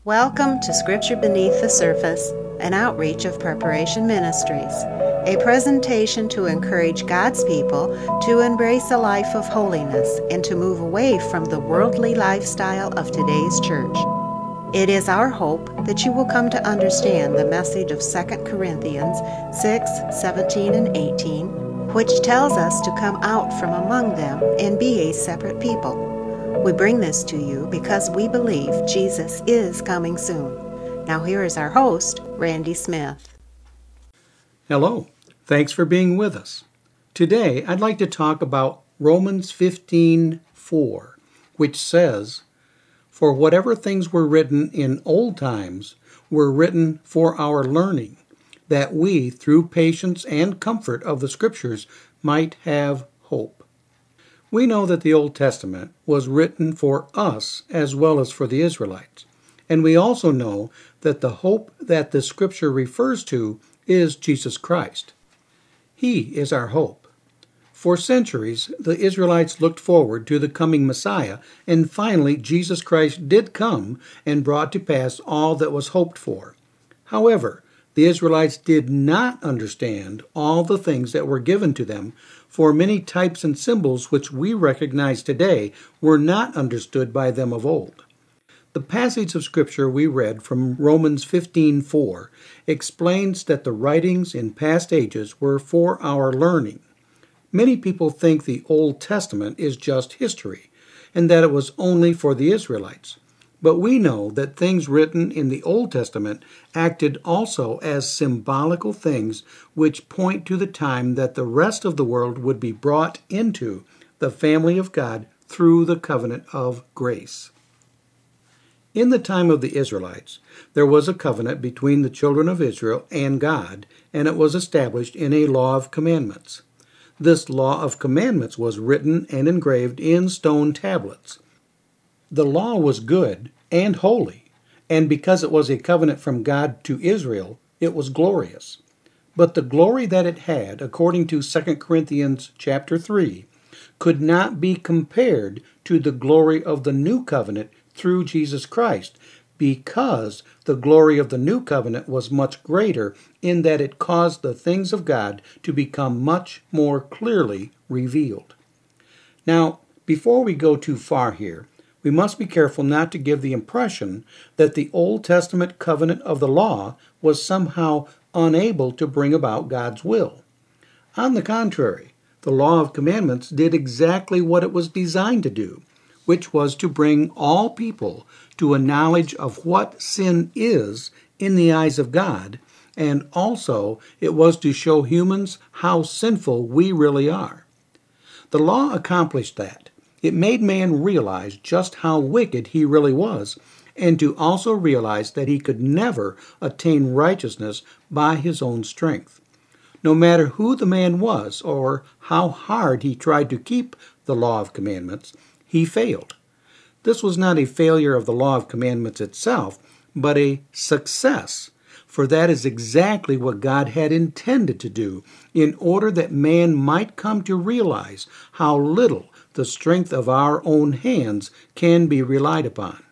Welcome to Scripture Beneath the Surface, an outreach of Preparation Ministries, a presentation to encourage God's people to embrace a life of holiness and to move away from the worldly lifestyle of today's church. It is our hope that you will come to understand the message of 2 Corinthians 6:17 and 18, which tells us to come out from among them and be a separate people. We bring this to you because we believe Jesus is coming soon. Now here is our host, Randy Smith. Hello. Thanks for being with us. Today, I'd like to talk about Romans 15:4, which says, "For whatever things were written in old times were written for our learning, that we, through patience and comfort of the Scriptures, might have hope." We know that the Old Testament was written for us as well as for the Israelites. And we also know that the hope that the Scripture refers to is Jesus Christ. He is our hope. For centuries, the Israelites looked forward to the coming Messiah, and finally Jesus Christ did come and brought to pass all that was hoped for. However, the Israelites did not understand all the things that were given to them, for many types and symbols which we recognize today were not understood by them of old. The passage of Scripture we read from Romans 15:4 explains that the writings in past ages were for our learning. Many people think the Old Testament is just history, and that it was only for the Israelites. But we know that things written in the Old Testament acted also as symbolical things which point to the time that the rest of the world would be brought into the family of God through the covenant of grace. In the time of the Israelites, there was a covenant between the children of Israel and God, and it was established in a law of commandments. This law of commandments was written and engraved in stone tablets. The law was good and holy, and because it was a covenant from God to Israel, it was glorious. But the glory that it had, according to 2 Corinthians chapter 3, could not be compared to the glory of the new covenant through Jesus Christ, because the glory of the new covenant was much greater in that it caused the things of God to become much more clearly revealed. Now, before we go too far here, we must be careful not to give the impression that the Old Testament covenant of the law was somehow unable to bring about God's will. On the contrary, the law of commandments did exactly what it was designed to do, which was to bring all people to a knowledge of what sin is in the eyes of God, and also it was to show humans how sinful we really are. The law accomplished that. It made man realize just how wicked he really was, and to also realize that he could never attain righteousness by his own strength. No matter who the man was or how hard he tried to keep the law of commandments, he failed. This was not a failure of the law of commandments itself, but a success, for that is exactly what God had intended to do in order that man might come to realize how little the strength of our own hands can be relied upon.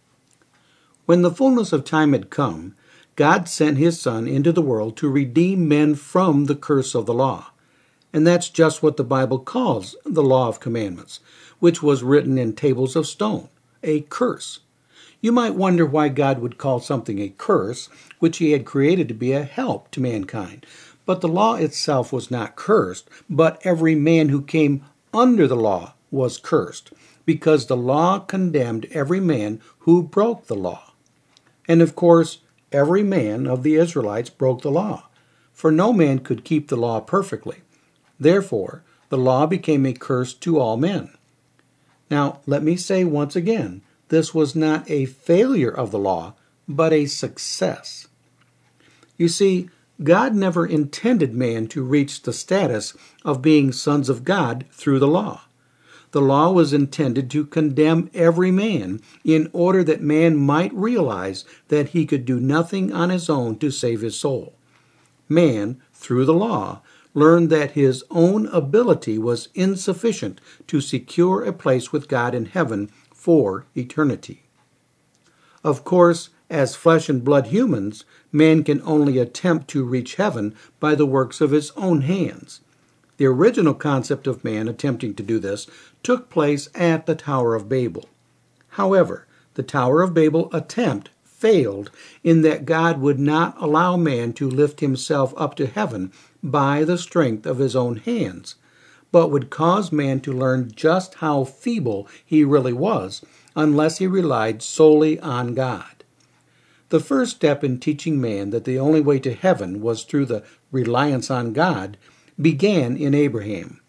When the fullness of time had come, God sent His Son into the world to redeem men from the curse of the law. And that's just what the Bible calls the law of commandments, which was written in tables of stone, a curse. You might wonder why God would call something a curse, which He had created to be a help to mankind. But the law itself was not cursed, but every man who came under the law was cursed, because the law condemned every man who broke the law. And of course, every man of the Israelites broke the law, for no man could keep the law perfectly. Therefore, the law became a curse to all men. Now, let me say once again, this was not a failure of the law, but a success. You see, God never intended man to reach the status of being sons of God through the law. The law was intended to condemn every man in order that man might realize that he could do nothing on his own to save his soul. Man, through the law, learned that his own ability was insufficient to secure a place with God in heaven for eternity. Of course, As flesh and blood humans, man can only attempt to reach heaven by the works of his own hands. The original concept of man attempting to do this took place at the Tower of Babel. However, the Tower of Babel attempt failed in that God would not allow man to lift himself up to heaven by the strength of his own hands, but would cause man to learn just how feeble he really was unless he relied solely on God. The first step in teaching man that the only way to heaven was through the reliance on God began in Abraham.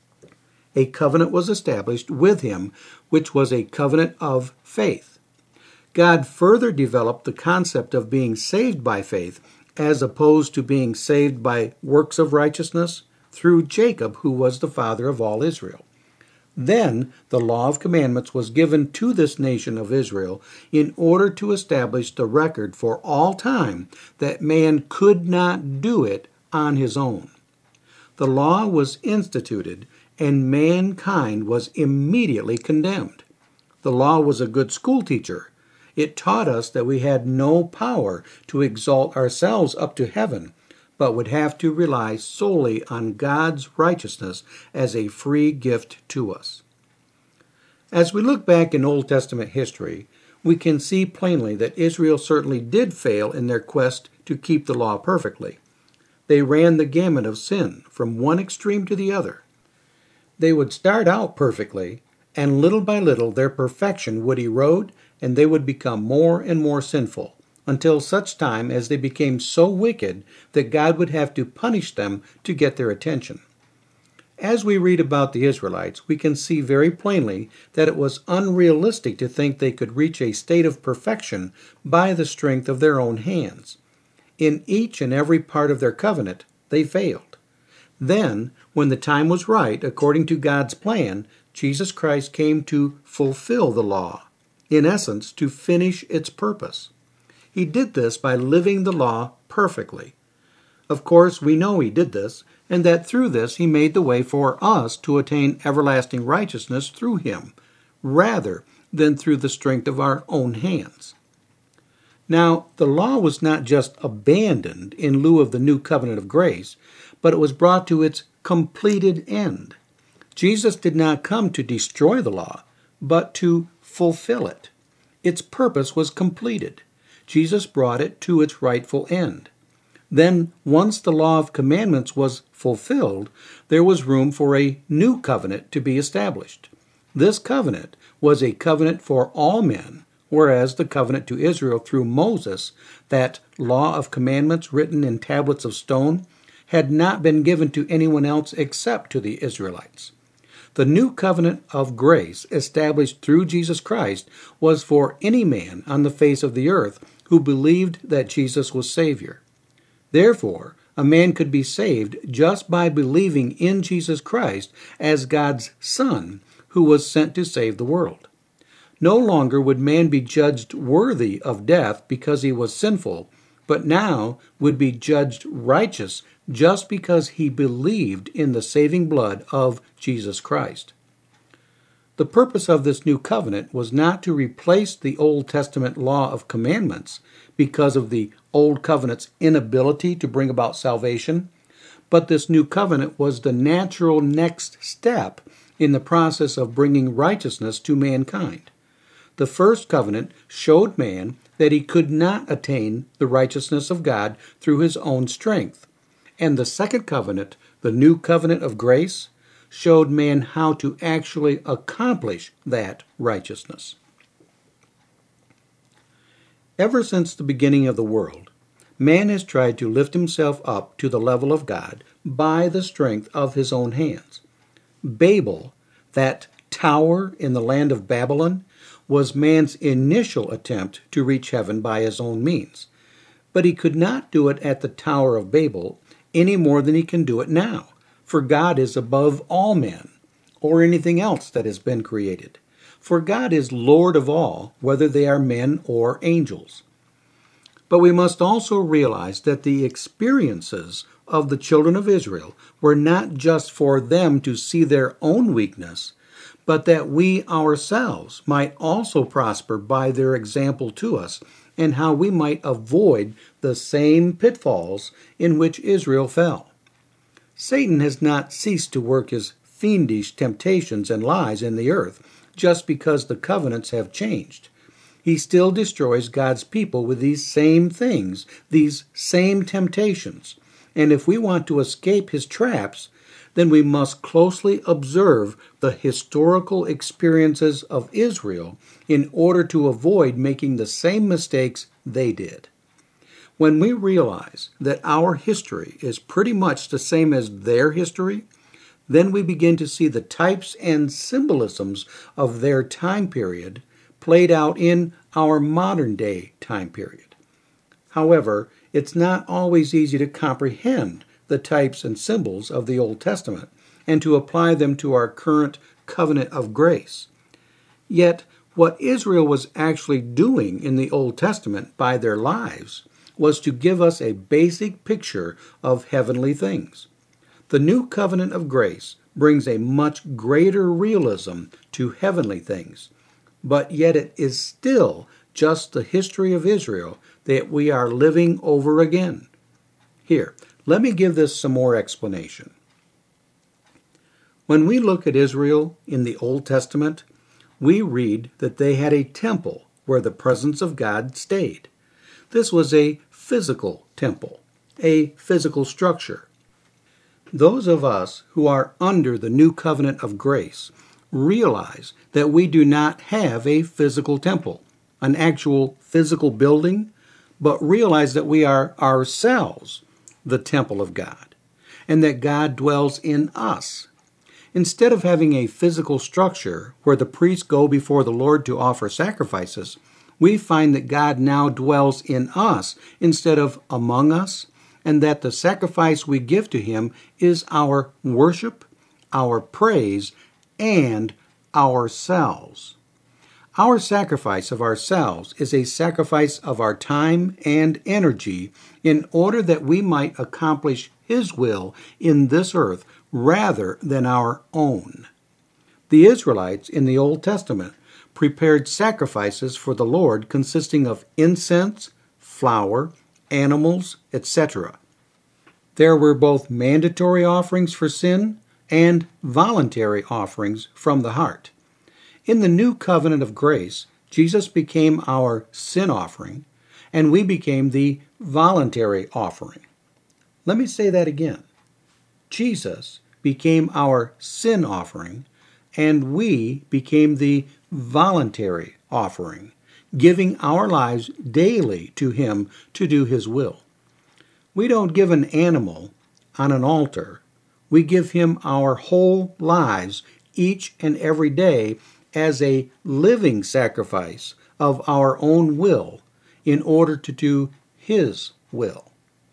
A covenant was established with him, which was a covenant of faith. God further developed the concept of being saved by faith as opposed to being saved by works of righteousness through Jacob, who was the father of all Israel. Then the law of commandments was given to this nation of Israel in order to establish the record for all time that man could not do it on his own. The law was instituted, and mankind was immediately condemned. The law was a good schoolteacher. It taught us that we had no power to exalt ourselves up to heaven, but would have to rely solely on God's righteousness as a free gift to us. As we look back in Old Testament history, we can see plainly that Israel certainly did fail in their quest to keep the law perfectly. They ran the gamut of sin from one extreme to the other. They would start out perfectly, and little by little their perfection would erode and they would become more and more sinful, until such time as they became so wicked that God would have to punish them to get their attention. As we read about the Israelites, we can see very plainly that it was unrealistic to think they could reach a state of perfection by the strength of their own hands. In each and every part of their covenant, they failed. Then, when the time was right, according to God's plan, Jesus Christ came to fulfill the law, in essence, to finish its purpose. He did this by living the law perfectly. Of course, we know he did this, and that through this he made the way for us to attain everlasting righteousness through him, rather than through the strength of our own hands. Now, the law was not just abandoned in lieu of the new covenant of grace, but it was brought to its completed end. Jesus did not come to destroy the law, but to fulfill it. Its purpose was completed. Jesus brought it to its rightful end. Then, once the law of commandments was fulfilled, there was room for a new covenant to be established. This covenant was a covenant for all men, whereas the covenant to Israel through Moses, that law of commandments written in tablets of stone, had not been given to anyone else except to the Israelites. The new covenant of grace established through Jesus Christ was for any man on the face of the earth who believed that Jesus was Savior. Therefore, a man could be saved just by believing in Jesus Christ as God's Son, who was sent to save the world. No longer would man be judged worthy of death because he was sinful, but now would be judged righteous just because he believed in the saving blood of Jesus Christ. The purpose of this new covenant was not to replace the Old Testament law of commandments because of the Old Covenant's inability to bring about salvation, but this new covenant was the natural next step in the process of bringing righteousness to mankind. The first covenant showed man that he could not attain the righteousness of God through his own strength. And the second covenant, the new covenant of grace, showed man how to actually accomplish that righteousness. Ever since the beginning of the world, man has tried to lift himself up to the level of God by the strength of his own hands. Babel, that tower in the land of Babylon, was man's initial attempt to reach heaven by his own means. But he could not do it at the Tower of Babel any more than he can do it now, for God is above all men, or anything else that has been created. For God is Lord of all, whether they are men or angels. But we must also realize that the experiences of the children of Israel were not just for them to see their own weakness, but that we ourselves might also prosper by their example to us, and how we might avoid the same pitfalls in which Israel fell. Satan has not ceased to work his fiendish temptations and lies in the earth just because the covenants have changed. He still destroys God's people with these same things, these same temptations. And if we want to escape his traps, then we must closely observe the historical experiences of Israel in order to avoid making the same mistakes they did. When we realize that our history is pretty much the same as their history, then we begin to see the types and symbolisms of their time period played out in our modern day time period. However, it's not always easy to comprehend the types and symbols of the Old Testament and to apply them to our current covenant of grace. Yet, what Israel was actually doing in the Old Testament by their lives was to give us a basic picture of heavenly things. The new covenant of grace brings a much greater realism to heavenly things, but yet it is still just the history of Israel that we are living over again. Here, let me give this some more explanation. When we look at Israel in the Old Testament, we read that they had a temple where the presence of God stayed. This was a physical temple, a physical structure. Those of us who are under the new covenant of grace realize that we do not have a physical temple, an actual physical building, but realize that we are ourselves the temple of God, and that God dwells in us. Instead of having a physical structure where the priests go before the Lord to offer sacrifices, we find that God now dwells in us instead of among us, and that the sacrifice we give to him is our worship, our praise, and ourselves. Our sacrifice of ourselves is a sacrifice of our time and energy in order that we might accomplish his will in this earth rather than our own. The Israelites in the Old Testament prepared sacrifices for the Lord consisting of incense, flour, animals, etc. There were both mandatory offerings for sin and voluntary offerings from the heart. In the new covenant of grace, Jesus became our sin offering, and we became the voluntary offering. Let me say that again. Jesus became our sin offering, and we became the voluntary offering, giving our lives daily to him to do his will. We don't give an animal on an altar. We give him our whole lives each and every day as a living sacrifice of our own will in order to do his will.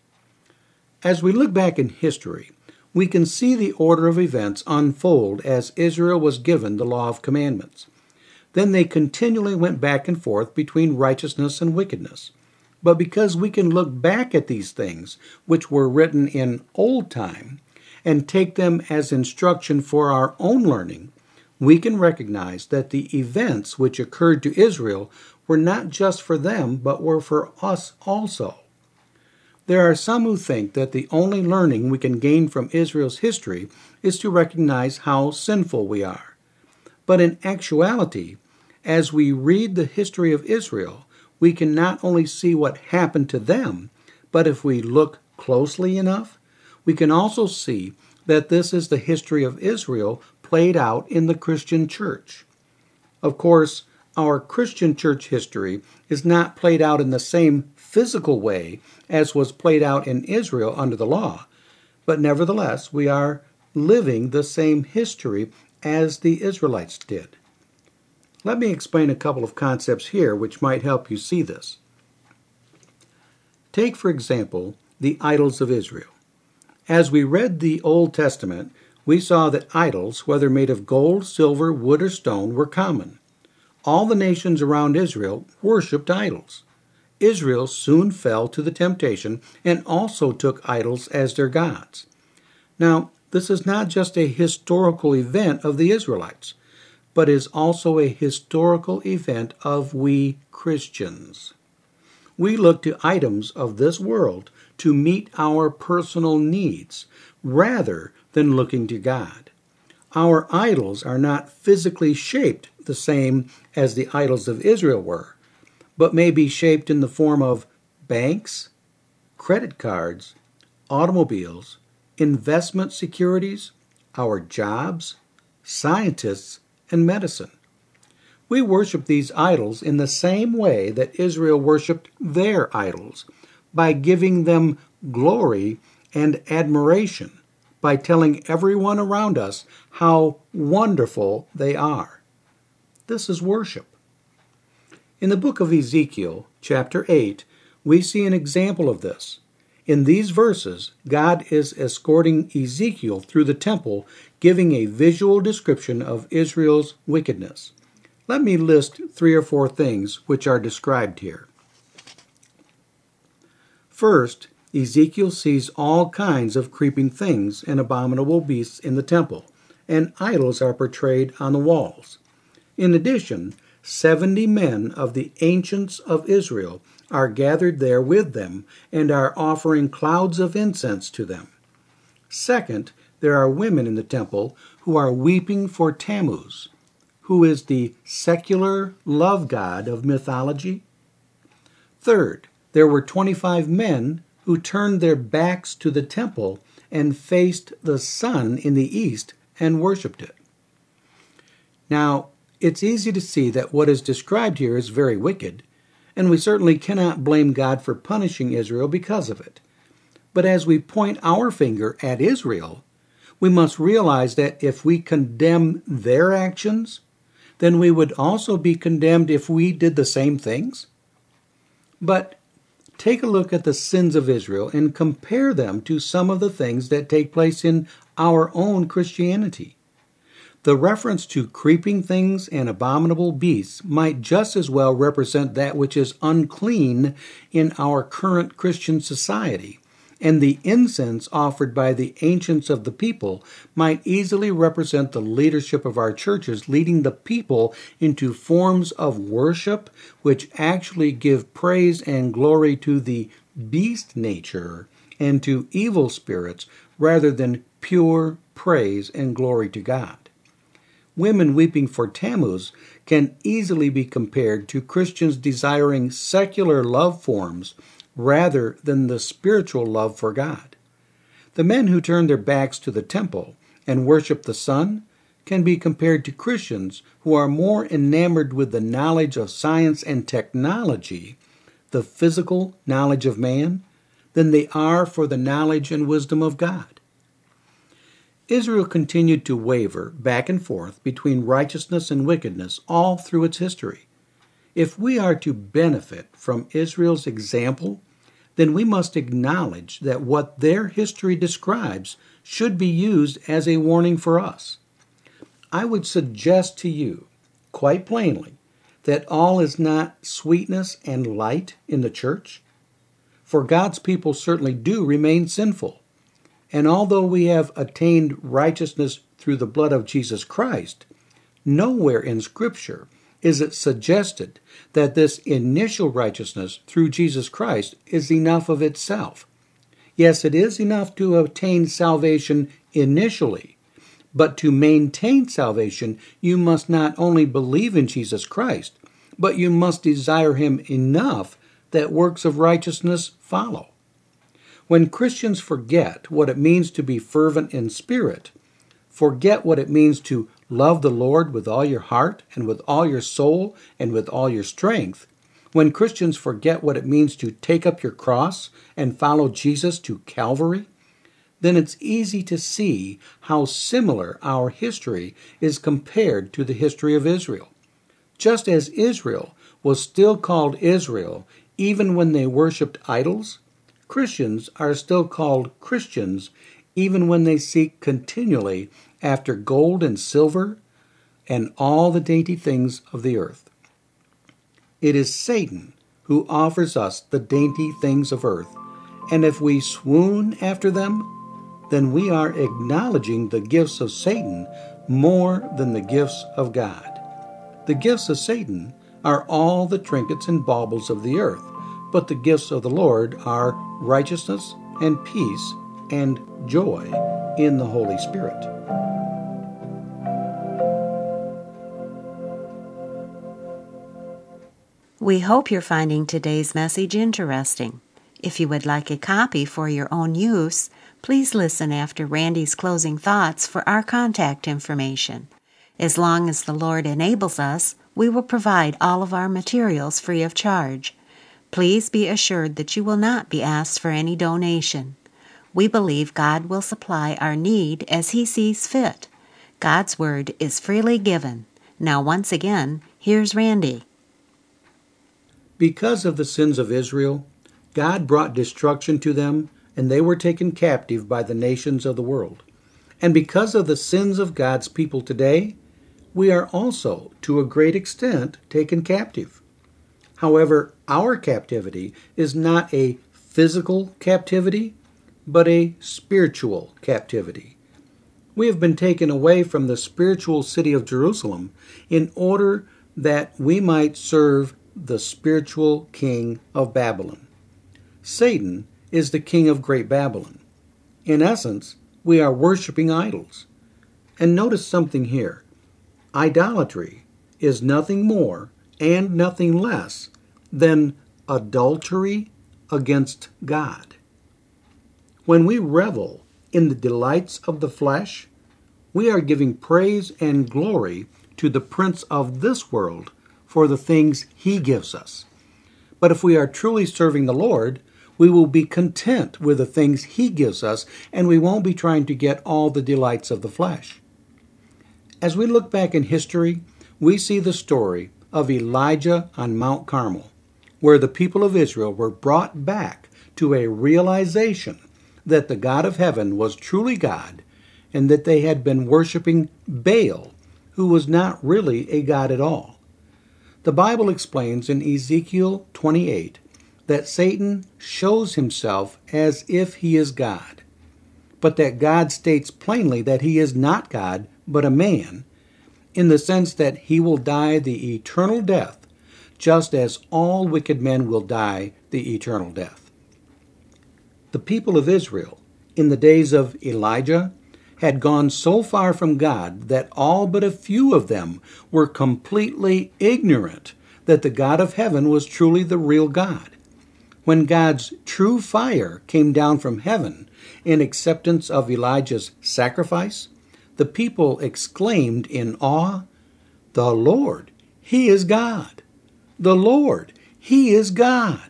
As we look back in history, we can see the order of events unfold as Israel was given the law of commandments. Then they continually went back and forth between righteousness and wickedness. But because we can look back at these things which were written in old time and take them as instruction for our own learning, we can recognize that the events which occurred to Israel were not just for them, but were for us also. There are some who think that the only learning we can gain from Israel's history is to recognize how sinful we are. But in actuality, as we read the history of Israel, we can not only see what happened to them, but if we look closely enough, we can also see that this is the history of Israel played out in the Christian church. Of course, our Christian church history is not played out in the same physical way as was played out in Israel under the law, but nevertheless, we are living the same history as the Israelites did. Let me explain a couple of concepts here which might help you see this. Take, for example, the idols of Israel. As we read the Old Testament, we saw that idols, whether made of gold, silver, wood, or stone, were common. All the nations around Israel worshipped idols. Israel soon fell to the temptation and also took idols as their gods. Now, this is not just a historical event of the Israelites. but is also a historical event of we Christians. We look to items of this world to meet our personal needs rather than looking to God. Our idols are not physically shaped the same as the idols of Israel were, but may be shaped in the form of banks, credit cards, automobiles, investment securities, our jobs, scientists, and medicine. We worship these idols in the same way that Israel worshipped their idols, by giving them glory and admiration, by telling everyone around us how wonderful they are. This is worship. In the book of Ezekiel, chapter 8, we see an example of this. In these verses, God is escorting Ezekiel through the temple, giving a visual description of Israel's wickedness. Let me list 3 or 4 things which are described here. First, Ezekiel sees all kinds of creeping things and abominable beasts in the temple, and idols are portrayed on the walls. In addition, 70 men of the ancients of Israel are gathered there with them and are offering clouds of incense to them. Second, there are women in the temple who are weeping for Tammuz, who is the secular love god of mythology. Third, there were 25 men who turned their backs to the temple and faced the sun in the east and worshipped it. Now, it's easy to see that what is described here is very wicked, and we certainly cannot blame God for punishing Israel because of it. But as we point our finger at Israel, we must realize that if we condemn their actions, then we would also be condemned if we did the same things. But take a look at the sins of Israel and compare them to some of the things that take place in our own Christianity. The reference to creeping things and abominable beasts might just as well represent that which is unclean in our current Christian society, and the incense offered by the ancients of the people might easily represent the leadership of our churches leading the people into forms of worship which actually give praise and glory to the beast nature and to evil spirits rather than pure praise and glory to God. Women weeping for Tammuz can easily be compared to Christians desiring secular love forms rather than the spiritual love for God. The men who turn their backs to the temple and worship the sun can be compared to Christians who are more enamored with the knowledge of science and technology, the physical knowledge of man, than they are for the knowledge and wisdom of God. Israel continued to waver back and forth between righteousness and wickedness all through its history. If we are to benefit from Israel's example, then we must acknowledge that what their history describes should be used as a warning for us. I would suggest to you, quite plainly, that all is not sweetness and light in the church, for God's people certainly do remain sinful. And although we have attained righteousness through the blood of Jesus Christ, nowhere in Scripture is it suggested that this initial righteousness through Jesus Christ is enough of itself. Yes, it is enough to obtain salvation initially, but to maintain salvation, you must not only believe in Jesus Christ, but you must desire Him enough that works of righteousness follow. When Christians forget what it means to be fervent in spirit, forget what it means to love the Lord with all your heart and with all your soul and with all your strength, when Christians forget what it means to take up your cross and follow Jesus to Calvary, then it's easy to see how similar our history is compared to the history of Israel. Just as Israel was still called Israel even when they worshipped idols, Christians are still called Christians even when they seek continually after gold and silver and all the dainty things of the earth. It is Satan who offers us the dainty things of earth, and if we swoon after them, then we are acknowledging the gifts of Satan more than the gifts of God. The gifts of Satan are all the trinkets and baubles of the earth, but the gifts of the Lord are righteousness and peace and joy in the Holy Spirit. We hope you're finding today's message interesting. If you would like a copy for your own use, please listen after Randy's closing thoughts for our contact information. As long as the Lord enables us, we will provide all of our materials free of charge. Please be assured that you will not be asked for any donation. We believe God will supply our need as He sees fit. God's Word is freely given. Now, once again, here's Randy. Because of the sins of Israel, God brought destruction to them, and they were taken captive by the nations of the world. And because of the sins of God's people today, we are also, to a great extent, taken captive. However, our captivity is not a physical captivity, but a spiritual captivity. We have been taken away from the spiritual city of Jerusalem in order that we might serve the spiritual king of Babylon. Satan is the king of Great Babylon. In essence, we are worshiping idols. And notice something here. Idolatry is nothing more and nothing less than adultery against God. When we revel in the delights of the flesh, we are giving praise and glory to the prince of this world for the things he gives us. But if we are truly serving the Lord, we will be content with the things he gives us, and we won't be trying to get all the delights of the flesh. As we look back in history, we see the story of Elijah on Mount Carmel, where the people of Israel were brought back to a realization that the God of heaven was truly God, and that they had been worshiping Baal, who was not really a God at all. The Bible explains in Ezekiel 28 that Satan shows himself as if he is God, but that God states plainly that he is not God, but a man, in the sense that he will die the eternal death, just as all wicked men will die the eternal death. The people of Israel, in the days of Elijah, had gone so far from God that all but a few of them were completely ignorant that the God of heaven was truly the real God. When God's true fire came down from heaven in acceptance of Elijah's sacrifice, the people exclaimed in awe, "The Lord, He is God! The Lord, He is God!"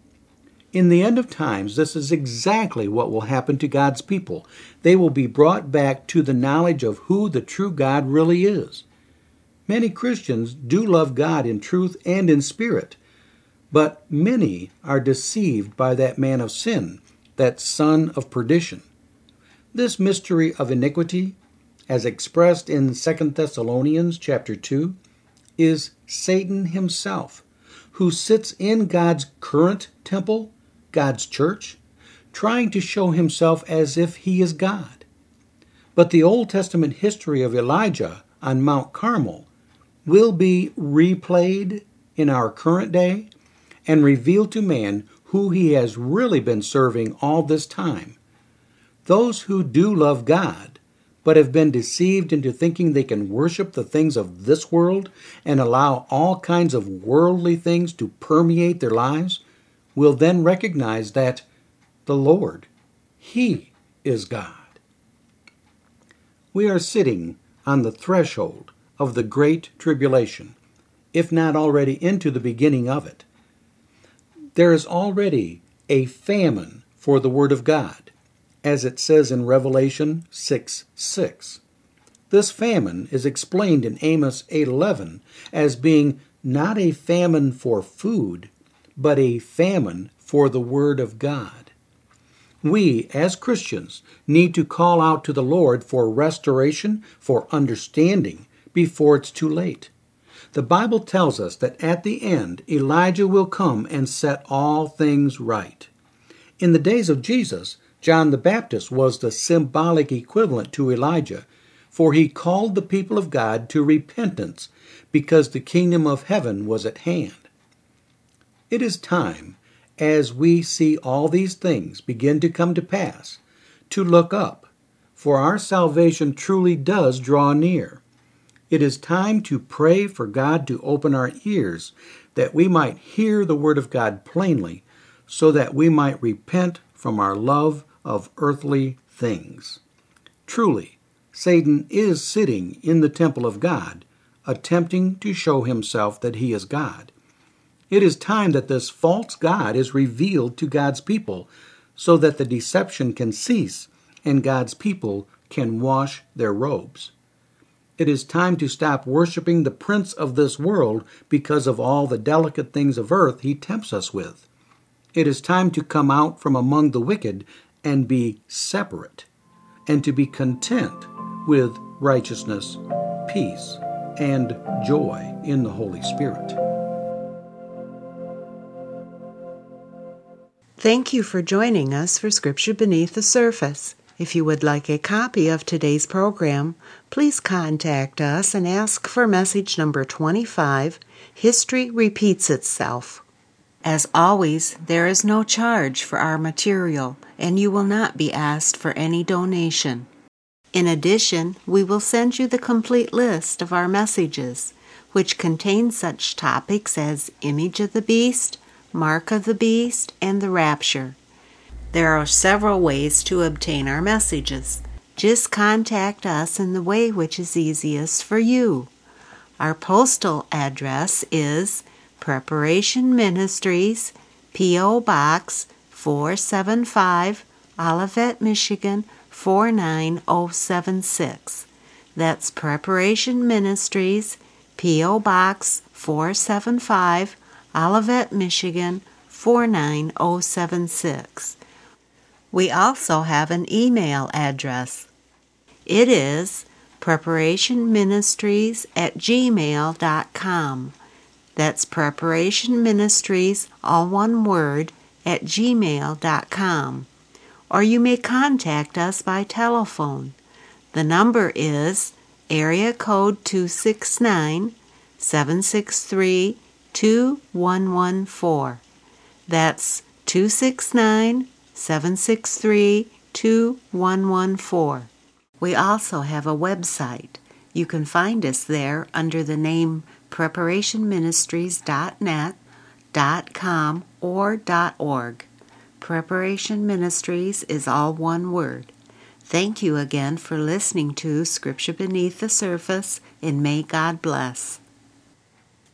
In the end of times, this is exactly what will happen to God's people. They will be brought back to the knowledge of who the true God really is. Many Christians do love God in truth and in spirit, but many are deceived by that man of sin, that son of perdition. This mystery of iniquity, as expressed in 2 Thessalonians chapter 2, is Satan himself, who sits in God's current temple, God's church, trying to show himself as if he is God. But the Old Testament history of Elijah on Mount Carmel will be replayed in our current day and reveal to man who he has really been serving all this time. Those who do love God, but have been deceived into thinking they can worship the things of this world and allow all kinds of worldly things to permeate their lives, will then recognize that the Lord, He is God. We are sitting on the threshold of the Great Tribulation, if not already into the beginning of it. There is already a famine for the Word of God, as it says in Revelation 6:6. This famine is explained in Amos 8:11 as being not a famine for food, but a famine for the Word of God. We, as Christians, need to call out to the Lord for restoration, for understanding, before it's too late. The Bible tells us that at the end, Elijah will come and set all things right. In the days of Jesus, John the Baptist was the symbolic equivalent to Elijah, For he called the people of God to repentance, because the kingdom of heaven was at hand. It is time, as we see all these things begin to come to pass, to look up, for our salvation truly does draw near. It is time to pray for God to open our ears, that we might hear the word of God plainly, so that we might repent from our love of earthly things. Truly, Satan is sitting in the temple of God, attempting to show himself that he is God. It is time that this false God is revealed to God's people, so that the deception can cease and God's people can wash their robes. It is time to stop worshiping the prince of this world because of all the delicate things of earth he tempts us with. It is time to come out from among the wicked and be separate, and to be content with righteousness, peace, and joy in the Holy Spirit. Thank you for joining us for Scripture Beneath the Surface. If you would like a copy of today's program, please contact us and ask for message number 25, History Repeats Itself. As always, there is no charge for our material, and you will not be asked for any donation. In addition, we will send you the complete list of our messages, which contain such topics as Image of the Beast, Mark of the Beast, and the Rapture. There are several ways to obtain our messages. Just contact us in the way which is easiest for you. Our postal address is Preparation Ministries, P.O. Box 475, Olivet, Michigan 49076. That's Preparation Ministries, P.O. Box 475, Olivet, Michigan 49076. We also have an email address. It is preparationministries@gmail.com. That's preparationministries, all one word, @gmail.com. Or you may contact us by telephone. The number is area code 269-763-2114. That's 269-763-2114. We also have a website. You can find us there under the name preparationministries.net, .com, or .org. Preparation Ministries is all one word. Thank you again for listening to Scripture Beneath the Surface, and may God bless.